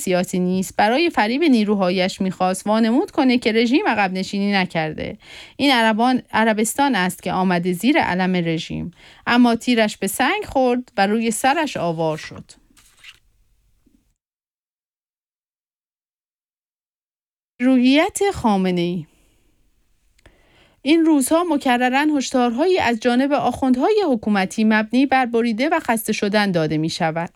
سیاسی نیست، برای فریب نیروهایش می‌خواست وانمود کنه که رژیم عقب نشینی نکرده. این عربستان است که آمده زیر علم رژیم، اما تیرش به سنگ خورد و روی سرش آوار شد. مشروعیت خامنه‌ای. این روزها مکرراً هشدارهایی از جانب آخوندهای حکومتی مبنی بر بریده و خسته شدن داده می شود.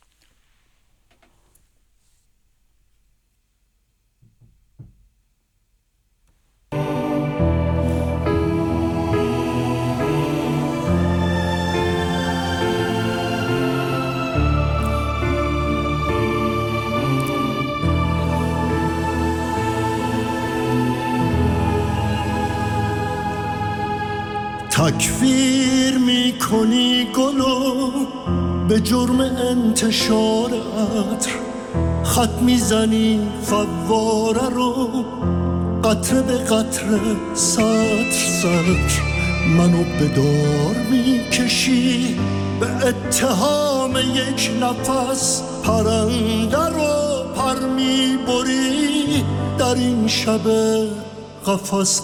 تکفیر میکنی گلو به جرم انتشار عطر، خط میزنی فواره رو قطره به قطره سطر سطر، منو به دار میکشی به اتهام یک نفس، پرنده رو پر میبری در این شب قفس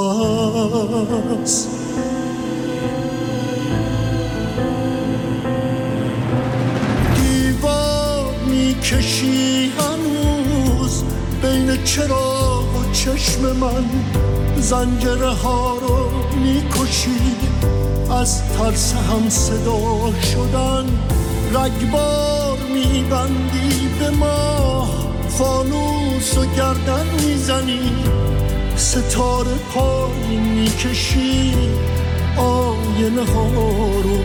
قفس. کشی هنوز بین چراغ و چشم من، زنجره ها رو میکشی از ترس هم صدا شدن، رگبار میبندی به ماه، فانوس و گردن میزنی، ستاره پایین میکشی، آینه ها رو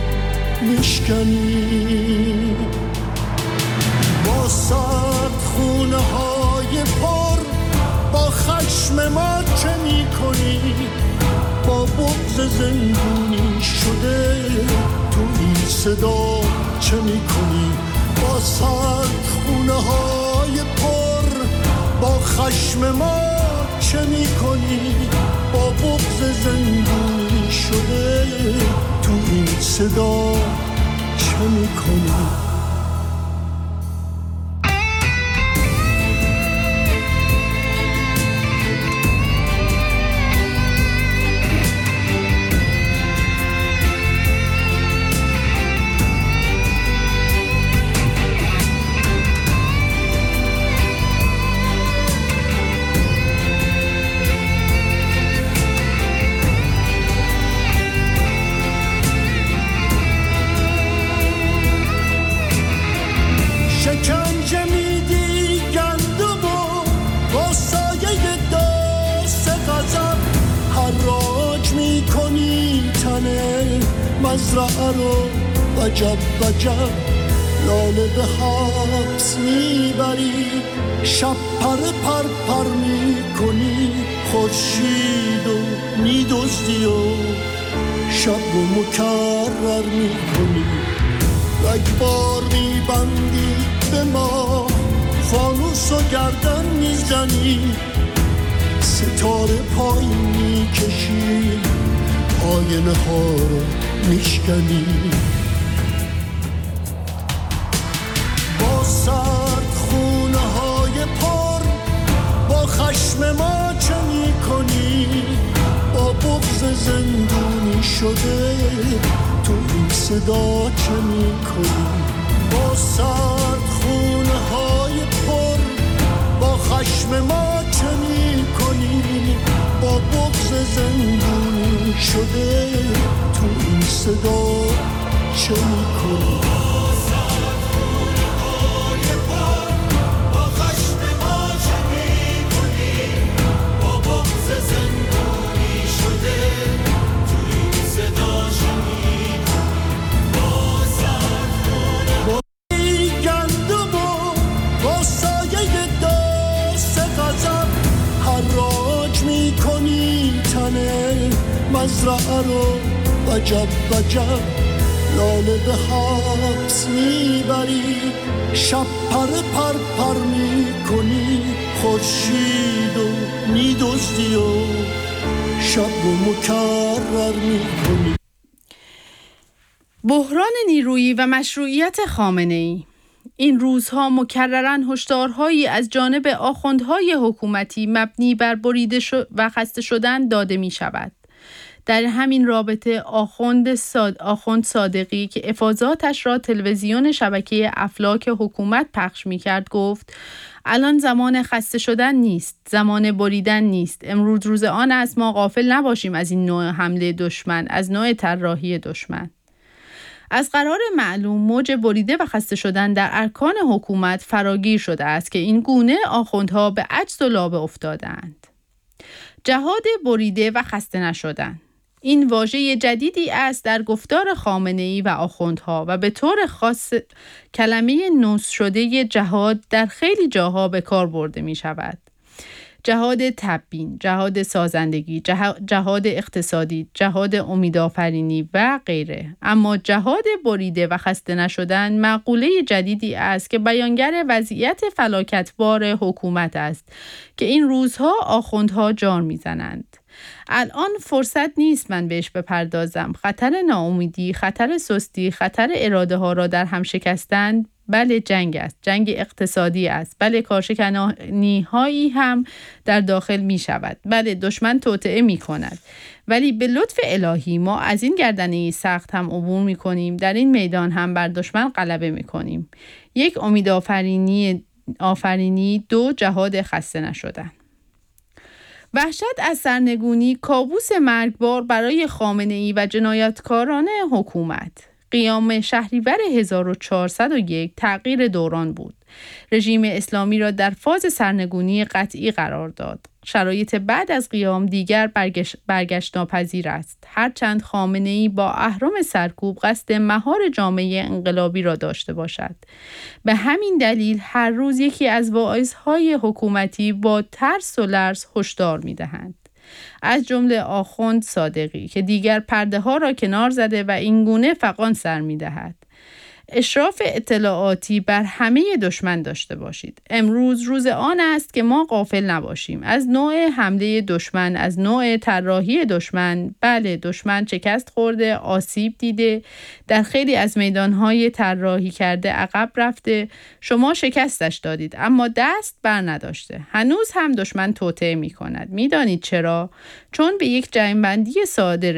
میشکنی. با سرد خونه های پر با خشم ما چه می کنی؟ با بغض زندونی شده تو این صدا چه می کنی؟ با سرد خونه های پر با خشم ما چه می کنی؟ با بغض زندونی شده تو این صدا چه می کنی؟ مزرعه رو وجب وجب لاله به حبس میبری، شب پر پر پر میکنی، خورشید و میدزدی و شب رو مکرر میکنی، رگبار میبندی به ما، فانوس و گردن میزنی، ستاره پایین میکشی، آینه ها رو میشکنی. با سرد خونه های پر با خشم ما چه میکنی؟ با بغض زندونی شده تو این صدا چه میکنی؟ با سرد خونه های پر با خشم ما چه میکنی؟ با بغض زندونی شده تو این صدا چه میکنی؟ مزرعه رو وجب وجب لاله به حبس میبری، شب پر پر پر میکنی، خورشید و میدزدی و شب رو مکرر میکنی. بحران نیرویی و مشروعیت خامنه‌ای. این روزها مکرراً هشدارهایی از جانب آخوندهای حکومتی مبنی بر بریده و خسته شدن داده می شود. در همین رابطه آخوند صادقی که افاضاتش را تلویزیون شبکه افلاک حکومت پخش می کرد گفت: الان زمان خسته شدن نیست، زمان بریدن نیست. امروز روز آن است ما غافل نباشیم از این نوع حمله دشمن، از نوع طراحی دشمن. از قرار معلوم موج بریده و خسته شدن در ارکان حکومت فراگیر شده است که این گونه آخوندها به عجز و لابه افتادند. جهاد بریده و خسته نشدن این واژه جدیدی است در گفتار خامنه‌ای و آخوندها و به طور خاص کلمه نوس شده جهاد در خیلی جاها به کار برده می شود. جهاد تبیین، جهاد سازندگی، جهاد اقتصادی، جهاد امیدآفرینی و غیره. اما جهاد بریده و خسته نشدن مقوله جدیدی است که بیانگر وضعیت فلاکتبار حکومت است که این روزها آخوندها جار میزنند. الان فرصت نیست من بهش بپردازم. خطر ناامیدی، خطر سستی، خطر اراده ها را در هم شکستن بله جنگ است، جنگ اقتصادی است، بله کارشکنی هایی هم در داخل می شود، بله دشمن توطئه می کند، ولی به لطف الهی ما از این گردنه سخت هم عبور می کنیم، در این میدان هم بر دشمن غلبه می کنیم. یک امید آفرینی، دو جهاد خسته نشدن. وحشت از سرنگونی، کابوس مرگبار برای خامنه‌ای و جنایتکاران حکومت. قیام شهریور 1401 تغییر دوران بود. رژیم اسلامی را در فاز سرنگونی قطعی قرار داد. شرایط بعد از قیام دیگر برگشت ناپذیر است. هرچند خامنه‌ای با اهرام سرکوب قصد مهار جامعه انقلابی را داشته باشد. به همین دلیل هر روز یکی از واعظهای حکومتی با ترس و لرز هشدار می‌دهند. از جمله آخوند صادقی که دیگر پرده ها را کنار زده و اینگونه فغان سر می دهد. اشراف اطلاعاتی بر همه دشمن داشته باشید. امروز روز آن است که ما غافل نباشیم از نوع حمله دشمن، از نوع طراحی دشمن. بله دشمن شکست خورده، آسیب دیده، در خیلی از میدانهای طراحی کرده عقب رفته. شما شکستش دادید اما دست بر نداشته. هنوز هم دشمن توطئه می کند. می دانید چرا؟ چون به یک جمع‌بندی ساده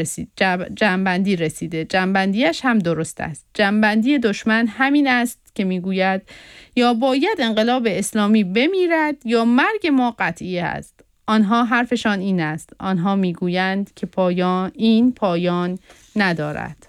رسیده. جمع‌بندیش هم درست است. جمع‌بندی دشمن همین است که میگوید یا باید انقلاب اسلامی بمیرد یا مرگ ما قطعی است. آنها حرفشان این است. آنها میگویند که پایان ندارد.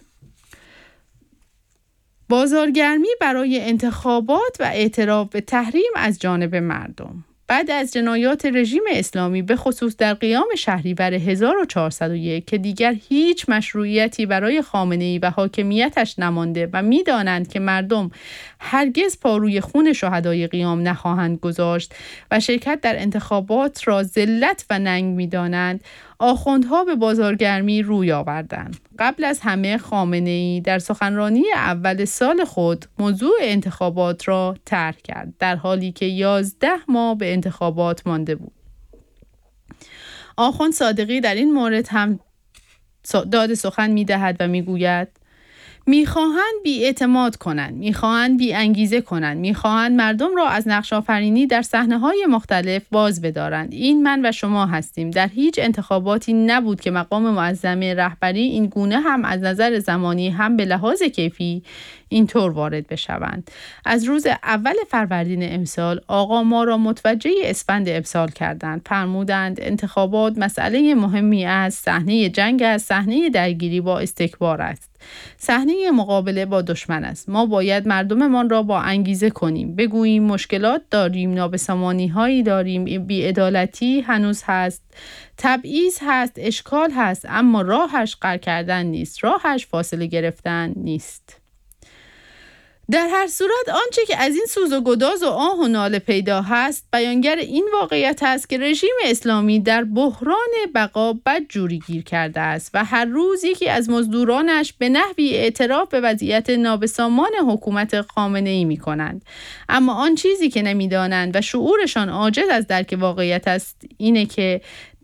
بازارگرمی برای انتخابات و اعتراف به تحریم از جانب مردم. بعد از جنایات رژیم اسلامی به خصوص در قیام شهریور 1401 که دیگر هیچ مشروعیتی برای خامنه‌ای و حاکمیتش نمانده و می‌دانند که مردم هرگز پا روی خون شهدای قیام نخواهند گذاشت و شرکت در انتخابات را ذلت و ننگ می‌دانند، آخوندها به بازارگرمی روی آوردند. قبل از همه خامنه‌ای در سخنرانی اول سال خود موضوع انتخابات را طرح کرد در حالی که 11 ماه به انتخابات مانده بود. آخوند صادقی در این مورد هم داد سخن می‌دهد و می‌گوید میخواهند بی‌اعتماد کنند، میخواهند بی‌انگیزه کنند، میخواهند مردم را از نقش آفرینی در صحنه‌های مختلف باز بدارند. این من و شما هستیم. در هیچ انتخاباتی نبود که مقام معظم رهبری این گونه هم از نظر زمانی هم به لحاظ کیفی اینطور وارد بشوند. از روز اول فروردین امسال آقا ما را متوجه اسفند امسال کردند. فرمودند انتخابات مسئله مهمی است، صحنه جنگ است، صحنه درگیری با استکبار است، صحنه مقابله با دشمن است. ما باید مردممان را با انگیزه کنیم، بگوییم مشکلات داریم، نابسامانی هایی داریم، بی‌عدالتی هنوز هست، تبعیض هست، اشکال هست، اما راهش قهر کردن نیست، راهش فاصله گرفتن نیست. در هر صورت آنچه که از این سوز و گداز و آه و ناله پیدا هست بیانگر این واقعیت است که رژیم اسلامی در بحران بقا بدجوری گیر کرده است و هر روز یکی از مزدورانش به نحوی اعتراف به وضعیت نابسامان حکومت خامنه‌ای می کنند. اما آن چیزی که نمی دانند و شعورشان عاجز از درک واقعیت است اینه که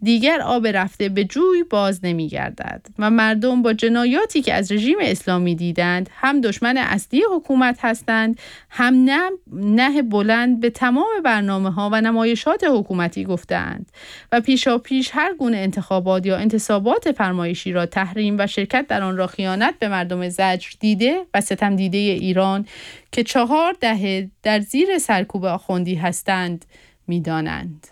دیگر آب رفته به جوی باز نمی گردد و مردم با جنایاتی که از رژیم اسلامی دیدند هم دشمن اصلی حکومت هستند، هم نه بلند به تمام برنامه‌ها و نمایشات حکومتی گفتند و پیشاپیش هر گونه انتخابات یا انتصابات فرمایشی را تحریم و شرکت در آن را خیانت به مردم زجر دیده و ستم دیده ایران که 4 دهه در زیر سرکوب آخوندی هستند می‌دانند.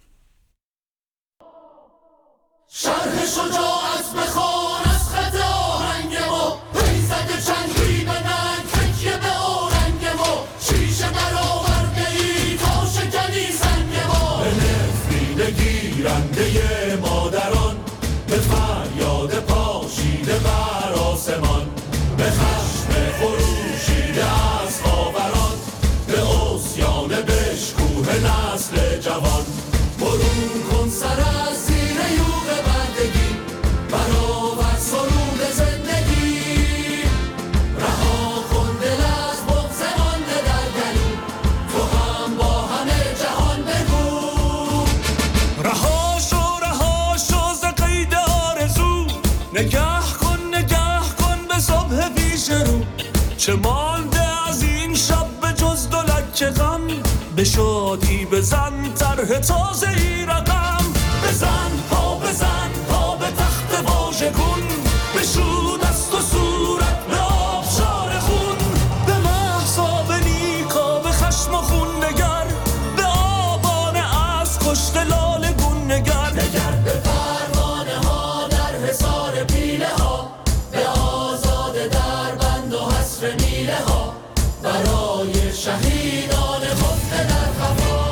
شرح شجاعت بخوان از خط آهنگ ما، پیزد چنگی به ننگ تکیه به آرنگ ما، شیشه در آورده ای تا شکنی سنگ ما. به نفرین گیرنده مادران، به فریاد پاشیده بر آسمان، به خشم خروشیده از خاوران، به عصیان بشکوه نسل جوان. برون کن سر از زیر یوغ بردگی، برآور سرود زندگی، رها کن دل از بغض مانده در گلو، تو هم با همه جهان بگو. رها شو ز قید آرزو، نگه کن به صبح پیش رو. چه مانده از این شب به جز دولک غم، به شادی بزن طرح تازه ای رقم. بزن پا به تخت واژگون، بشو دست و صورت به آبشار خون. به مهسا به نیکا به خشم و خون نگر، به آبانه از کشته لاله گون نگر. نگر به پروانه ها در حصار پیله ها، به آزاده در بند و حصر میله ها، برای شهیدان خفته در خفا.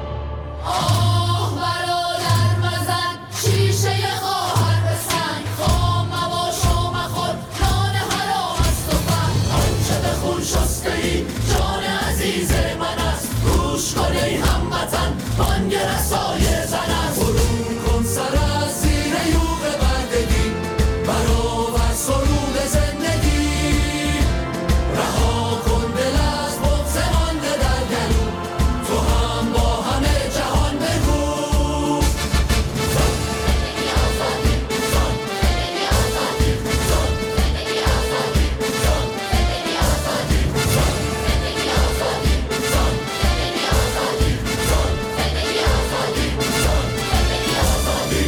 آه برادر مزن شیشه خواهر به سنگ، خام مباش و مخور نان حرام است و فن. آنچه به خون شسته ای جان عزیز من است، گوش کن ای هموطن بانگ رسای زن است. برون کن سر از زیر یوغ بردگی، برآور سرود زندگی، رها کن دل از بغض مانده در گلو، تو هم با همه جهان بگو. زن زندگی آزادی، زن زندگی آزادی، زن زندگی آزادی، زن زندگی آزادی، زن زندگی آزادی، زن زندگی آزادی، زن زندگی آزادی، زن زندگی آزادی.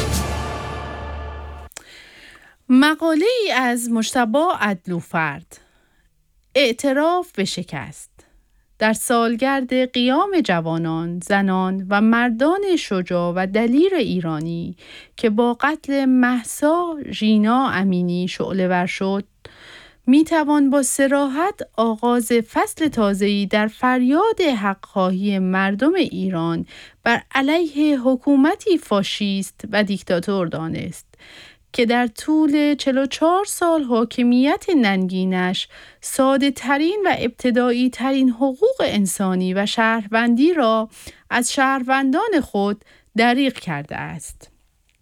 مقاله ای از مجتبی عدلوفرد. اعتراف به شکست. در سالگرد قیام جوانان، زنان و مردان شجاع و دلیر ایرانی که با قتل مهسا ژینا امینی شعله‌ور شد، میتوان با صراحت آغاز فصل تازه‌ای در فریاد حق‌خواهی مردم ایران بر علیه حکومتی فاشیست و دیکتاتور دانست که در طول 44 سال حاکمیت ننگینش ساده ترین و ابتدایی ترین حقوق انسانی و شهروندی را از شهروندان خود دریغ کرده است.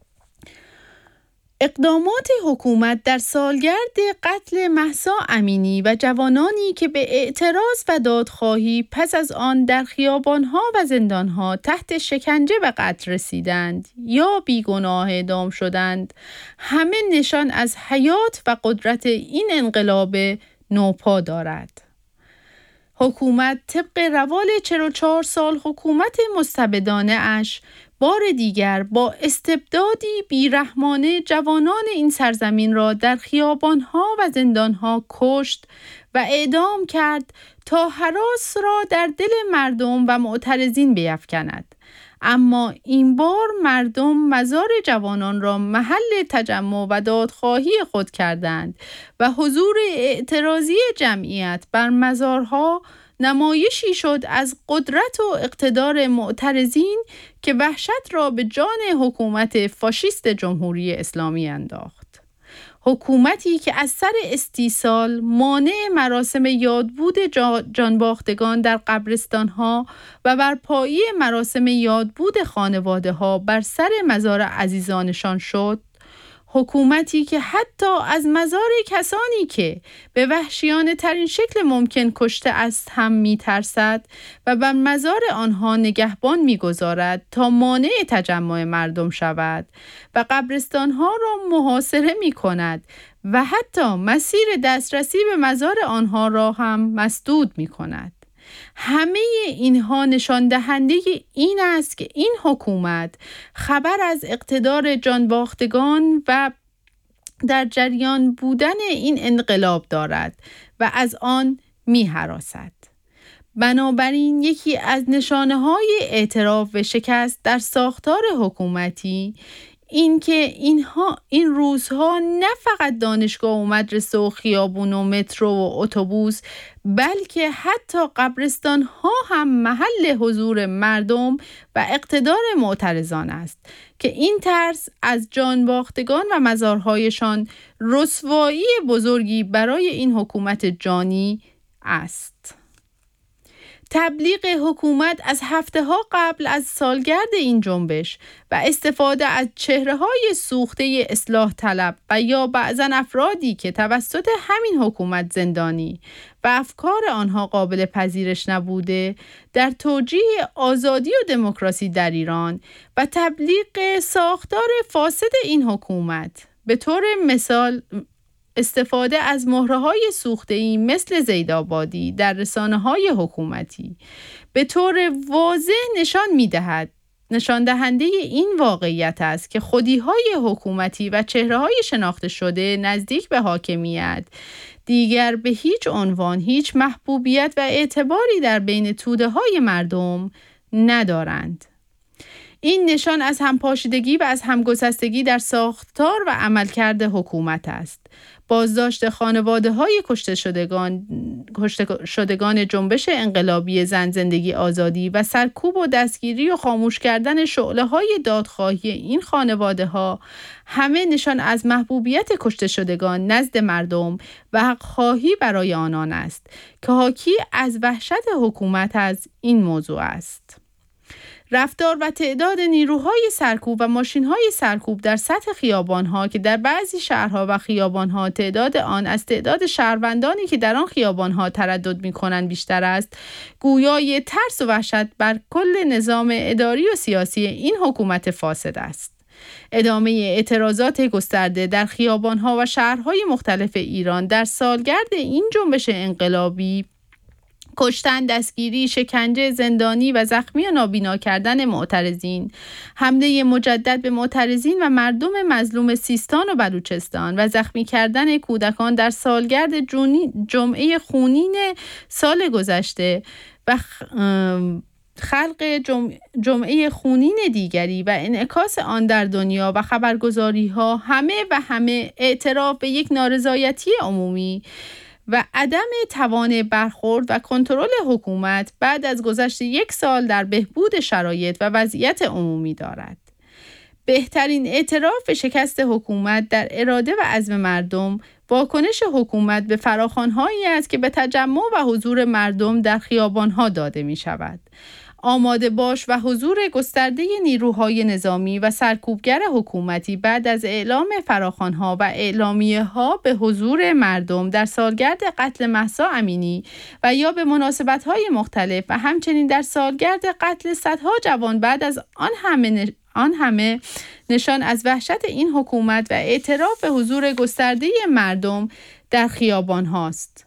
اقدامات حکومت در سالگرد قتل مهسا امینی و جوانانی که به اعتراض و دادخواهی پس از آن در خیابانها و زندانها تحت شکنجه و قتل رسیدند یا بیگناه اعدام شدند، همه نشان از حیات و قدرت این انقلاب نوپا دارد. حکومت طبق روال 44 سال حکومت مستبدانه اش بار دیگر با استبدادی بیرحمانه جوانان این سرزمین را در خیابانها و زندانها کشت و اعدام کرد تا هراس را در دل مردم و معترضین بیفکند. اما این بار مردم مزار جوانان را محل تجمع و دادخواهی خود کردند و حضور اعتراضی جمعیت بر مزارها نمایشی شد از قدرت و اقتدار معترضین که وحشت را به جان حکومت فاشیست جمهوری اسلامی انداخت. حکومتی که از سر استیصال مانع مراسم یادبود جانباختگان در قبرستانها و برپایی مراسم یادبود خانواده‌ها بر سر مزار عزیزانشان شد، حکومتی که حتی از مزار کسانی که به وحشیانه ترین شکل ممکن کشته است هم می ترسد و بر مزار آنها نگهبان می گذارد تا مانع تجمع مردم شود و قبرستانها را محاصره می کند و حتی مسیر دسترسی به مزار آنها را هم مسدود می کند. همه اینها نشان دهنده این است که این حکومت خبر از اقتدار جانباختگان و در جریان بودن این انقلاب دارد و از آن می هراسد. بنابراین یکی از نشانه‌های اعتراف و شکست در ساختار حکومتی این که این روزها نه فقط دانشگاه و مدرسه و خیابون و مترو و اتوبوس بلکه حتی قبرستان ها هم محل حضور مردم و اقتدار معترضان است که این ترس از جانباختگان و مزارهایشان رسوایی بزرگی برای این حکومت جانی است. تبلیغ حکومت از هفته‌ها قبل از سالگرد این جنبش و استفاده از چهره‌های سوخته اصلاح طلب و یا بعضن افرادی که توسط همین حکومت زندانی و افکار آنها قابل پذیرش نبوده در توجیه آزادی و دموکراسی در ایران و تبلیغ ساختار فاسد این حکومت به طور مثال استفاده از مهره‌های سوخته‌ای مثل زیدآبادی در رسانه‌های حکومتی به طور واضح نشان دهنده این واقعیت است که خودی‌های حکومتی و چهره‌های شناخته شده نزدیک به حاکمیت دیگر به هیچ عنوان هیچ محبوبیت و اعتباری در بین توده‌های مردم ندارند. این نشان از همپاشیدگی و از همگسستگی در ساختار و عملکرد حکومت است. بازداشت خانواده‌های کشته شدگان جنبش انقلابی زن زندگی آزادی و سرکوب و دستگیری و خاموش کردن شعله‌های دادخواهی این خانواده‌ها همه نشان از محبوبیت کشته شدگان نزد مردم و حق‌خواهی برای آنان است که حاکی از وحشت حکومت از این موضوع است. رفتار و تعداد نیروهای سرکوب و ماشین‌های سرکوب در سطح خیابان‌ها که در بعضی شهرها و خیابان‌ها تعداد آن از تعداد شهروندانی که در آن خیابان‌ها تردد می‌کنند بیشتر است، گویای ترس و وحشت بر کل نظام اداری و سیاسی این حکومت فاسد است. ادامه اعتراضات گسترده در خیابان‌ها و شهرهای مختلف ایران در سالگرد این جنبش انقلابی، کشتن، دستگیری، شکنجه، زندانی و زخمی و نابینا کردن معترضین، حمله مجدد به معترضین و مردم مظلوم سیستان و بلوچستان و زخمی کردن کودکان در سالگرد جمعه خونین سال گذشته و خلق جمعه خونین دیگری و انعکاس آن در دنیا و خبرگزاری‌ها همه اعتراف به یک نارضایتی عمومی و عدم توان برخورد و کنترل حکومت بعد از گذشت 1 سال در بهبود شرایط و وضعیت عمومی دارد. بهترین اعتراف به شکست حکومت در اراده و عزم مردم، واکنش حکومت به فراخوان‌هایی است که به تجمع و حضور مردم در خیابان‌ها داده می‌شود. آماده باش و حضور گسترده نیروهای نظامی و سرکوبگر حکومتی بعد از اعلام فراخوان‌ها و اعلامیه‌ها به حضور مردم در سالگرد قتل مهسا امینی و یا به مناسبت‌های مختلف و همچنین در سالگرد قتل صدها جوان بعد از آن همه نشان از وحشت این حکومت و اعتراف به حضور گسترده مردم در خیابان هاست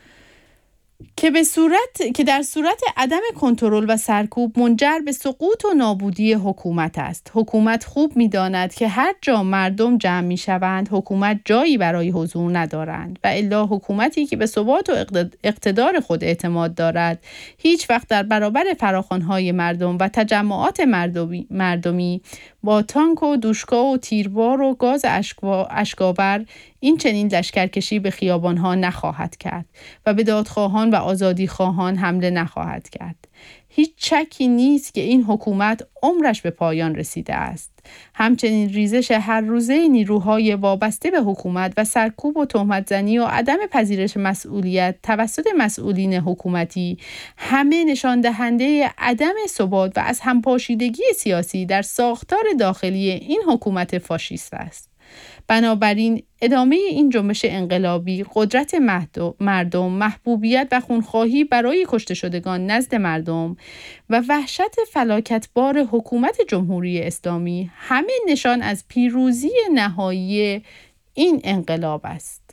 که در صورت عدم کنترل و سرکوب منجر به سقوط و نابودی حکومت است. حکومت خوب می‌داند که هر جا مردم جمع می‌شوند، حکومت جایی برای حضور ندارند و الا حکومتی که به ثبات و اقتدار خود اعتماد دارد، هیچ وقت در برابر فراخوان‌های مردم و تجمعات مردمی با تانک و دوشکا و تیربار و گاز اشکاور این چنین لشکرکشی به خیابان‌ها نخواهد کرد و به دادخواهان و آزادیخواهان حمله نخواهد کرد. هیچ شکی نیست که این حکومت عمرش به پایان رسیده است. همچنین ریزش هر روزه نیروهای وابسته به حکومت و سرکوب و تهمت‌زنی و عدم پذیرش مسئولیت توسط مسئولین حکومتی همه نشان دهنده عدم ثبات و از همپاشیدگی سیاسی در ساختار داخلی این حکومت فاشیست است. بنابراین ادامه این جنبش انقلابی قدرت مردم، محبوبیت و خونخواهی برای کشته شدگان نزد مردم و وحشت فلاکتبار حکومت جمهوری اسلامی همه نشان از پیروزی نهایی این انقلاب است.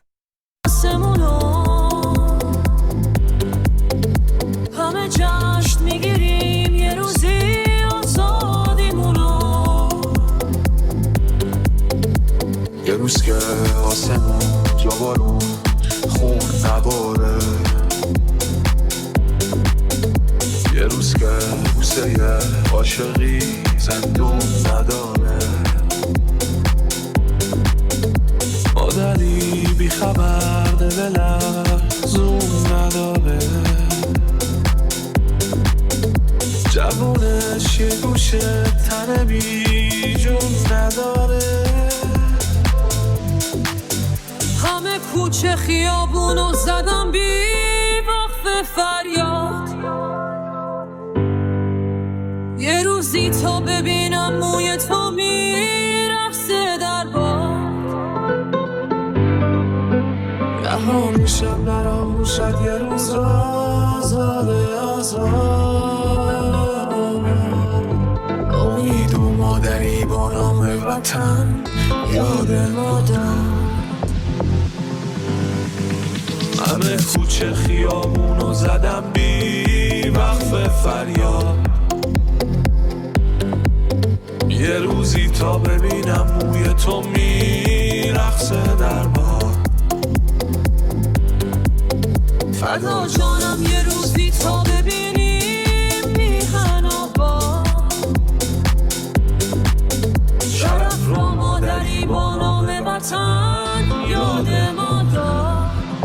همه جشن میگیریم یه روزی آزادیمونو، یه روز که آسمون جا بارون خون نباره، یه روز که بوسه عاشقی زندون نداره، مادری بی خبر دلم زون نداره، جوونش یه گوشه تن بی جون نداره، همه کوچه خیابونو زدم بی وقف فریاد، یه روزی تا ببینم موی تو میرقصه در باد، رها میشم برام شد یه روز آزاده امید و مادری با نام وطن یاد مادر، همه کوچه خیابونو زدم بی وقف فریاد، یه روزی تا ببینم موی تو میرقصه در باد، فدا جانم یه روزی تا ببینیم میهن آباد، شرف را مادری با نام وطن یاد ما داد.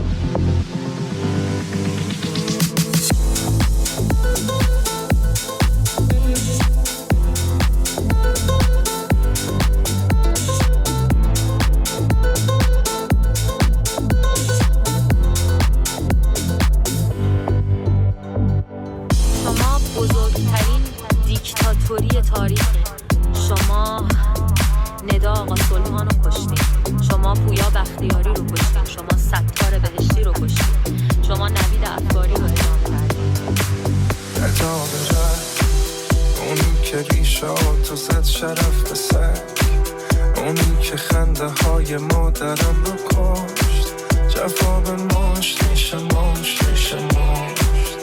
دیکتاتوری تاریخ، شما ندا آقا سلطان رو کشتید، شما پویا بختیاری رو کشتید، شما ستار بهشتی رو کشتید، شما نوید افکاری رو اعدام کردید. ادام رد اونی که ریشاتو زد شرف به سنگ، اونی که خنده های مادرم رو کشت، جواب ماش نیشه ماش نیشه ماش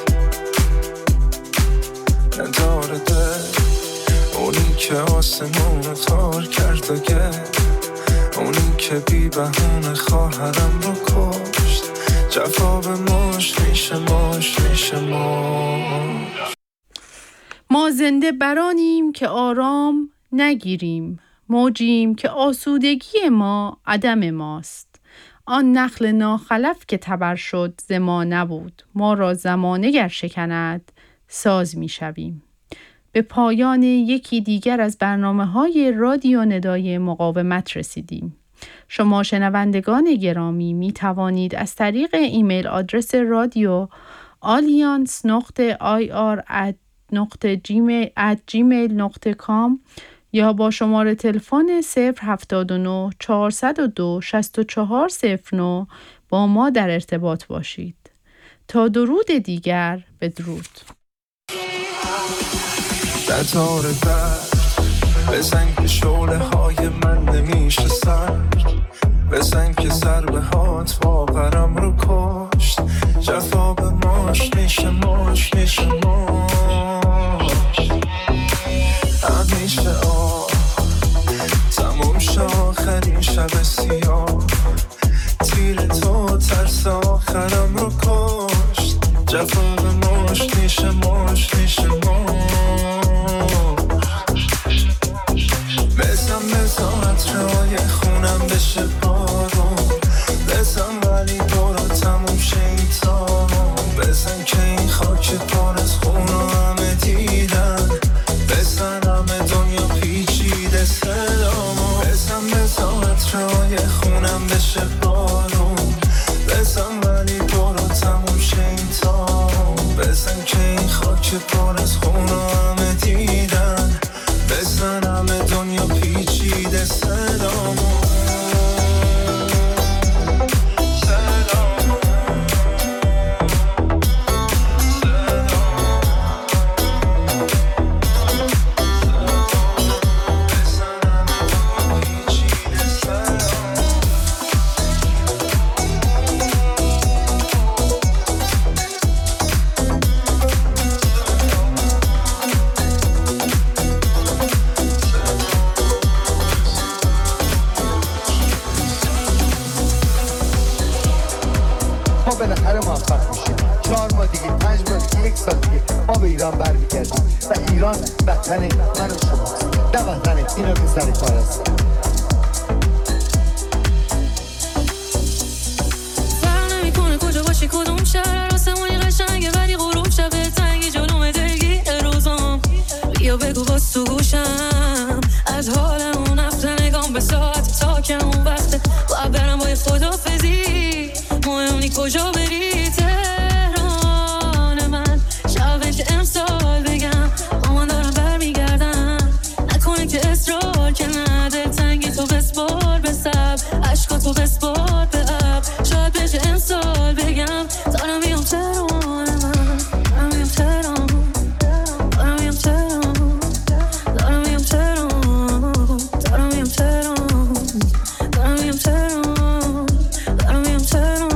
نداره دل، اونی که آسمون رو تار کرد و گرد، اونی که بی بهونه خواهرم رو کشت، جواب ماش نیشه ماش نیشه ماش. ما زنده برانیم که آرام نگیریم، موجیم که آسودگی ما عدم ماست، آن نخل ناخلف که تبر شد ز ما نبود، ما را زمانه گر شکند ساز می شویم. به پایان یکی دیگر از برنامه‌های رادیو ندای مقاومت رسیدیم. شما شنوندگان گرامی می توانید از طریق ایمیل آدرس رادیو alliance.ir@gmail.com یا با شماره تلفن 079 402 6409 با ما در ارتباط باشید. تا درود دیگر، بدرود. ستاره برد بزن که شعله های من نمیشه سرد، بزن که ضربه هات واقعرم رو کشت، جواب ماش نیشه ماش نیشه ماش، همیشه تموم شد آخرین شب سیاه، تیر تو ترس آخرم رو کشت، جواب ماش نیشه ماش نیشه ماش، بزن عطرهای خونم بشه بارون، بزن ولی برو تموم شه این تارون، بزن که این خاک پر از خون رو همه دیدن، ایران وطن من و شماست، نه وطن اینا که سر کار هستن. فرق نمی‌کنه کجا باشی کدوم شهر، آسمونی قشنگه ولی غروب شب تنگی جلوم دلگیر روزام. بیا بگو باز تو گوشم از حالمون رفته نگام به ساعت تا که اون وقته باید برم با خدافزی، مهم نی کجا بری. تهران من شبش امسال بگم با من دارم برمیگردم، نکنه که اصرار که نده تنگی تو بسپار به سب عشقا تو بسپار به اب، شاید بشه امسال بگم دارم میام تهران من، دارم میام تهران، دارم میام تهران، دارم میام تهران، دارم میام تهران، دارم میام تهران، دارم میام تهران.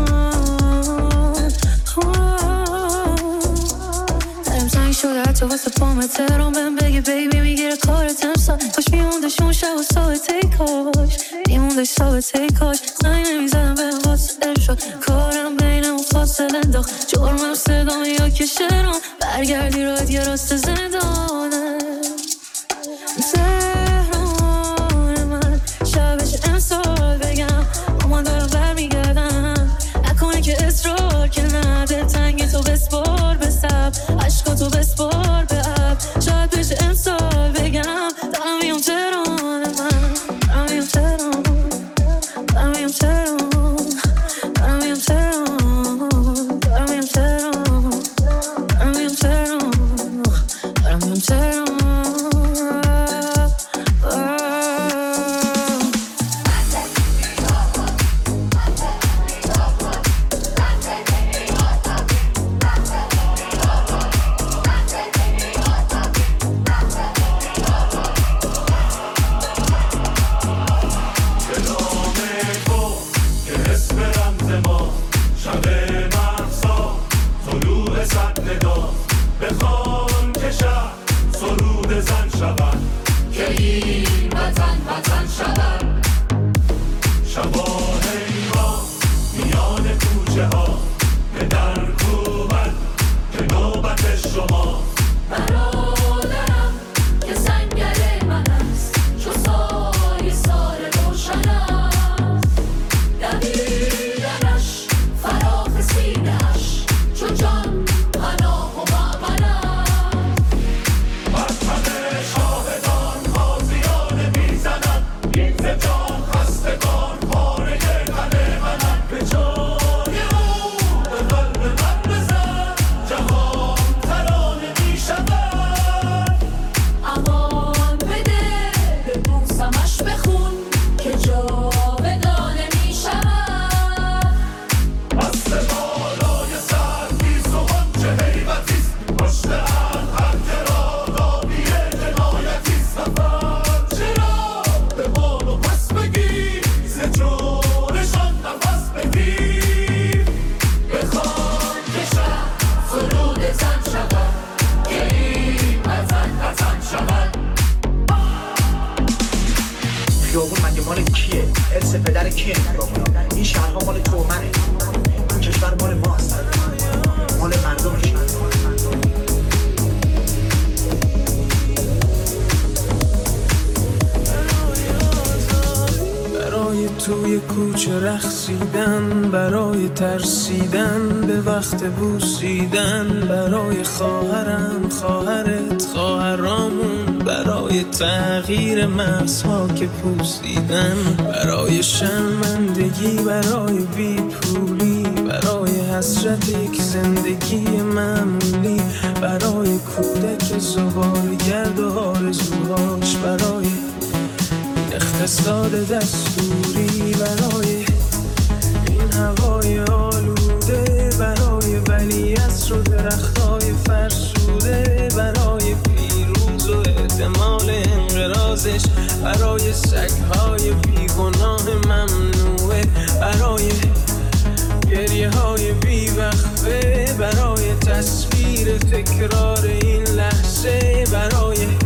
دلم تنگ شده حتی واسه پام تهران، بهم بگی بیبی میگیره کارت امسال، کاش میموندش اون شب و ثابته کاش میموندش ثابته کاش، زنگ نمیزدم به واسه دل شد کارم بینمون فاصله انداخت، جرمم صدام یا که شرم برگردی راحت یه راست زندانه. تهران من شبش امسال بگم با من دارم برمیگردم، نکنه که اصرار که نده تنگی تو بسپار به سب عشقا تو بسپار به اب، شاید بشه امسال بگم دارم میام تهران من، دارم میام تهران، دارم میام تهران، دارم میام تهران، دارم میام تهران، دارم میام تهران، دارم میام تهران. خیابون مگه مال کیه؟ ارث پدر کیه خیابونا؟ این شهرها مال تو منه، این کشور مال ماست، مال مردمش. برای توی کوچه رقصیدن، برای ترسیدن به وقت بوسیدن، برای خواهرم خواهرت خواهرامون، برای تغییر مغزها که پوسیدن، برای شرمندگی، برای بیپولی، برای حسرت یک زندگی معمولی، برای کودک زبالگرد و آرزوهاش، برای اقتصاد دستوری، برای این هوای آلوده، برای ولیعصر و درختای فرسوده، برای پیروز و احتمال انقراضش، برای سگهای بیگناه ممنوعه، برای گریه های بیوقفه، برای تصویر تکرار این لحظه، برای